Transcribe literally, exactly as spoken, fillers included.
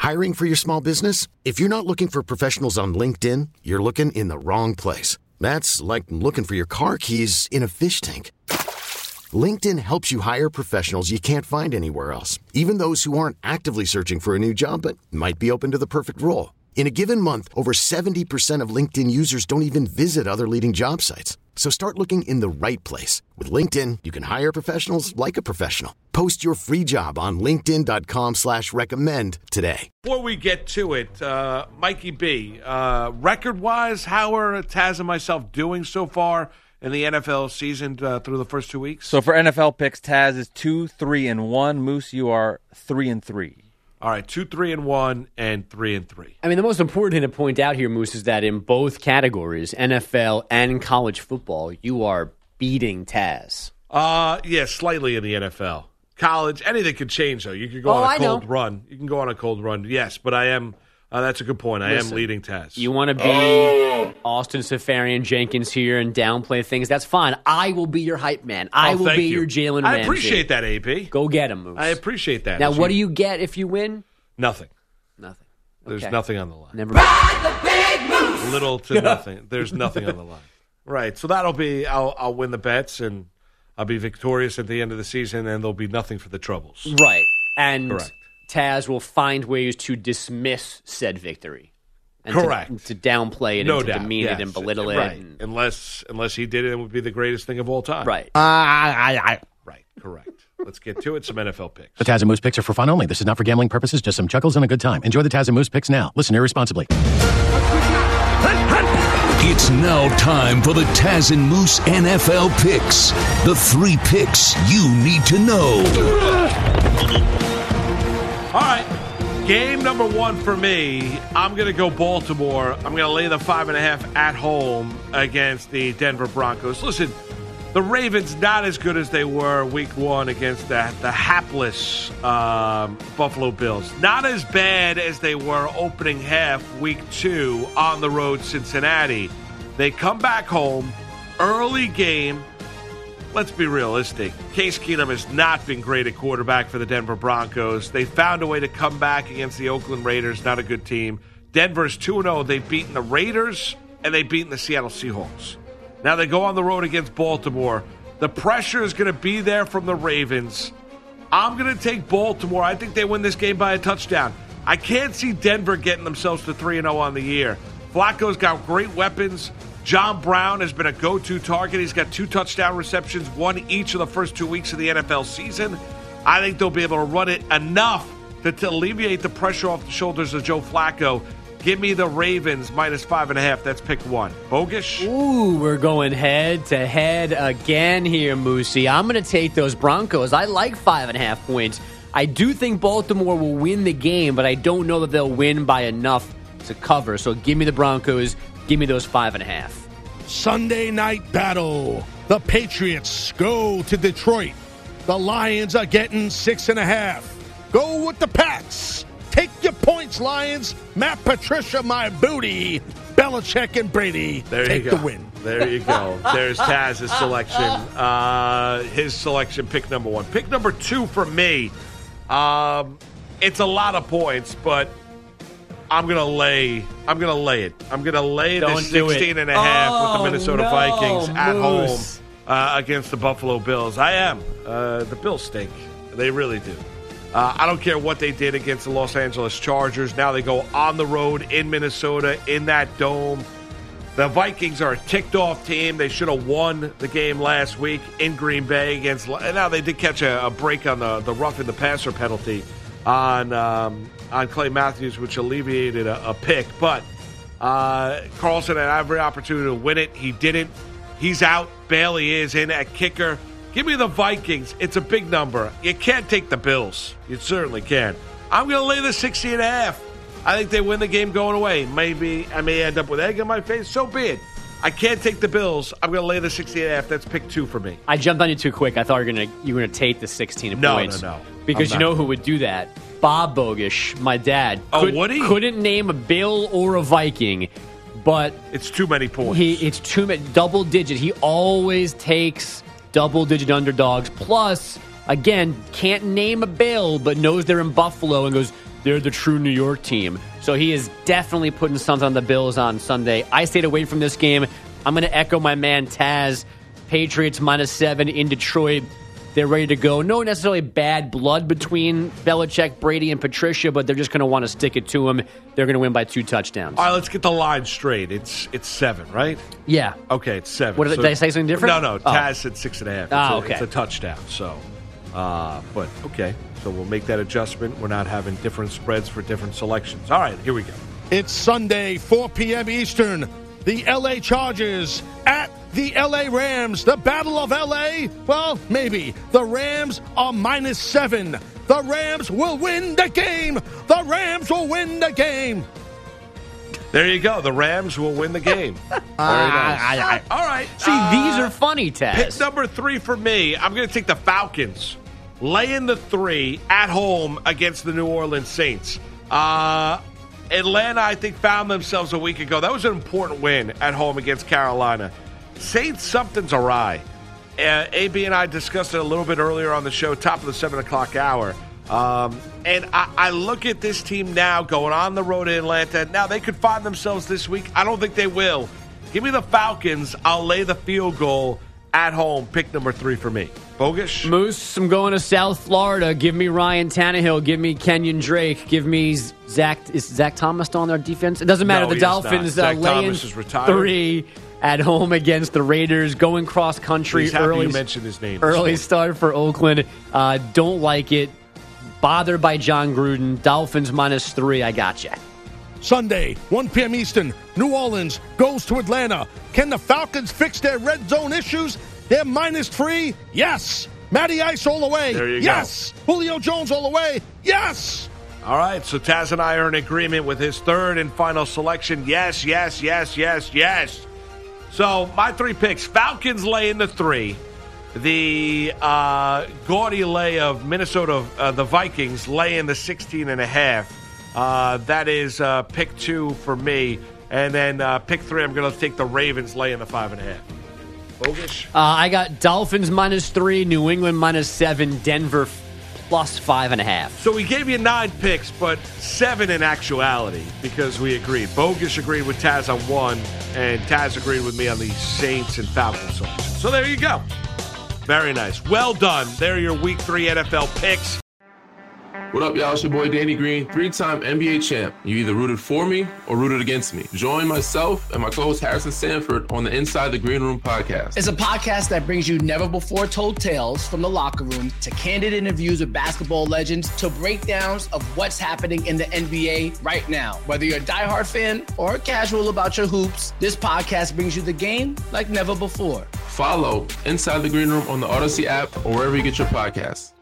Hiring for your small business? If you're not looking for professionals on LinkedIn, you're looking in the wrong place. That's like looking for your car keys in a fish tank. LinkedIn helps you hire professionals you can't find anywhere else, even those who aren't actively searching for a new job but might be open to the perfect role. In a given month, over seventy percent of LinkedIn users don't even visit other leading job sites. So start looking in the right place. With LinkedIn, you can hire professionals like a professional. Post your free job on linkedin.com slash recommend today. Before we get to it, uh, Mikey B, uh, record-wise, how are Taz and myself doing so far in the N F L season uh, through the first two weeks? So for N F L picks, Taz is two, three, and one. Moose, you are three and three. All right, two, three, and one, and three and three. I mean, the most important thing to point out here, Moose, is that in both categories, N F L and college football, you are beating Taz. Uh, yeah, slightly in the N F L. College, anything could change, though. You could go oh, on a I cold know. run. You can go on a cold run, yes, but I am, uh, that's a good point. I Listen, am leading Taz. You want to be oh. Austin Safarian Jenkins here and downplay things, that's fine. I will be your hype man. I oh, will be you. your Jalen I Ramsey. appreciate that, A P. Go get him, Moose. I appreciate that. Now, As what you... do you get if you win? Nothing. Nothing. There's Okay. nothing on the line. Never mind. The big moose. Little to nothing. There's nothing on the line. Right. So that'll be, I'll, I'll win the bets, and I'll be victorious at the end of the season, and there'll be nothing for the troubles. Right. And Correct. Taz will find ways to dismiss said victory. And Correct. To, to downplay it No and to doubt. demean Yes. it and belittle right. it. And, Unless, unless he did it, it would be the greatest thing of all time. right. Uh, I, I, Right. Correct. Let's get to it. Some N F L picks. the Taz and Moose picks are for fun only. This is not for gambling purposes, just some chuckles and a good time. Enjoy the Taz and Moose picks now. Listen irresponsibly. It's now time for the Taz and Moose N F L picks. The three picks you need to know. All right. Game number one for me, I'm going to go Baltimore. I'm going to lay the five and a half at home against the Denver Broncos. Listen, the Ravens not as good as they were week one against the, the hapless um, Buffalo Bills. Not as bad as they were opening half week two on the road Cincinnati. They come back home, early game. Let's be realistic. Case Keenum has not been great at quarterback for the Denver Broncos. They found a way to come back against the Oakland Raiders, not a good team. Denver's two and oh. They've beaten the Raiders, and they've beaten the Seattle Seahawks. Now they go on the road against Baltimore. The pressure is going to be there from the Ravens. I'm going to take Baltimore. I think they win this game by a touchdown. I can't see Denver getting themselves to three and oh on the year. Flacco's got great weapons. John Brown has been a go-to target. He's got two touchdown receptions, one each of the first two weeks of the N F L season. I think they'll be able to run it enough to, to alleviate the pressure off the shoulders of Joe Flacco. Give me the Ravens minus five and a half. That's pick one. Bogish? Ooh, we're going head to head again here, Moosey. I'm going to take those Broncos. I like five and a half points. I do think Baltimore will win the game, but I don't know that they'll win by enough to cover. So give me the Broncos. Give me those five and a half. Sunday night battle. The Patriots go to Detroit. The Lions are getting six and a half. Go with the Pats. Take your points, Lions. Matt Patricia, my booty. Belichick and Brady there take you go. the win. There you go. There's Taz's selection. Uh, his selection, pick number one. Pick number two for me. Um, it's a lot of points, but I'm gonna lay. I'm gonna lay it. I'm gonna lay Don't the sixteen and a half oh, with the Minnesota no, Vikings at Moose. home uh, against the Buffalo Bills. I am. Uh, the Bills stink. They really do. Uh, I don't care what they did against the Los Angeles Chargers. Now they go on the road in Minnesota in that dome. The Vikings are a ticked-off team. They should have won the game last week in Green Bay against. And now they did catch a, a break on the the roughing the passer penalty on um, on Clay Matthews, which alleviated a, a pick. But uh, Carlson had every opportunity to win it. He didn't. He's out. Bailey is in at kicker. Give me the Vikings. It's a big number. You can't take the Bills. You certainly can. I'm going to lay the sixty and a half. I think they win the game going away. Maybe I may end up with egg on my face. So be it. I can't take the Bills. I'm going to lay the sixty and a half. That's pick two for me. I jumped on you too quick. I thought you were going to you were going to take the sixteen No, points. no, no. Because I'm you not. know who would do that? Bob Bogish, my dad. Oh, Could, would he? Couldn't name a Bill or a Viking, but It's too many points. he it's too many double digit. He always takes double digit underdogs. Plus, again, can't name a Bill, but knows they're in Buffalo and goes, they're the true New York team. So he is definitely putting something on the Bills on Sunday. I stayed away from this game. I'm going to echo my man Taz. Patriots minus seven in Detroit. They're ready to go. No necessarily bad blood between Belichick, Brady, and Patricia, but they're just going to want to stick it to him. They're going to win by two touchdowns. All right, let's get the line straight. It's it's seven, right? Yeah. Okay, it's seven. What, so, did I say something different? No, no. Taz oh. said six and a half. It's, oh, a, okay. it's a touchdown. So, uh, but okay. So we'll make that adjustment. We're not having different spreads for different selections. All right, here we go. It's Sunday, four p.m. Eastern. The L A Chargers at the L A Rams. The Battle of L A? Well, maybe. The Rams are minus seven. The Rams will win the game. The Rams will win the game. There you go. The Rams will win the game. Very nice. I, I, All right. See, uh, these are funny, Taz. Pick number three for me. I'm going to take the Falcons. Laying the three at home against the New Orleans Saints. Uh... Atlanta, I think, found themselves a week ago. That was an important win at home against Carolina. Saints, something's awry. Uh, A B and I discussed it a little bit earlier on the show, top of the seven o'clock hour. Um, and I, I look at this team now going on the road in Atlanta. Now, they could find themselves this week. I don't think they will. Give me the Falcons. I'll lay the field goal at home. Pick number three for me. Bogus? Moose, I'm going to South Florida. Give me Ryan Tannehill. Give me Kenyon Drake. Give me Zach. Is Zach Thomas still on their defense? It doesn't matter. No, the Dolphins uh, laying three at home against the Raiders. Going cross country. He's happy early, you mentioned his name. Early start for Oakland. Uh, don't like it. Bothered by John Gruden. Dolphins minus three. I gotcha. Sunday, one p.m. Eastern. New Orleans goes to Atlanta. Can the Falcons fix their red zone issues? They're minus three. Yes. Matty Ice all the way. There you yes. go. Julio Jones all the way. Yes. All right. So Taz and I are in agreement with his third and final selection. Yes, yes, yes, yes, yes. So my three picks: Falcons lay in the three. The uh, gaudy lay of Minnesota, uh, the Vikings lay in the sixteen and a half. Uh, that is uh, pick two for me. And then uh, pick three, I'm going to take the Ravens lay in the five and a half. Bogus? Uh, I got Dolphins minus three, New England minus seven, Denver plus five and a half. So we gave you nine picks, but seven in actuality because we agreed. Bogus agreed with Taz on one, and Taz agreed with me on the Saints and Falcons selection. So there you go. Very nice. Well done. There are your week three N F L picks. What up, y'all? It's your boy Danny Green, three-time N B A champ. You either rooted for me or rooted against me. Join myself and my co-host Harrison Sanford on the Inside the Green Room podcast. It's a podcast that brings you never-before-told tales from the locker room to candid interviews with basketball legends to breakdowns of what's happening in the N B A right now. Whether you're a diehard fan or casual about your hoops, this podcast brings you the game like never before. Follow Inside the Green Room on the Odyssey app or wherever you get your podcasts.